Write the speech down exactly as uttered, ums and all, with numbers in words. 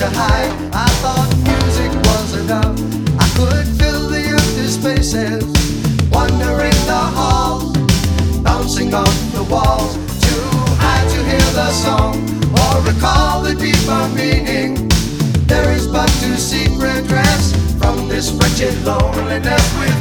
to hide. I thought music was enough. I could fill the empty spaces, wandering the halls, bouncing off the walls, too high to hear the song or recall the deeper meaning. There is but to seek redress from this wretched loneliness.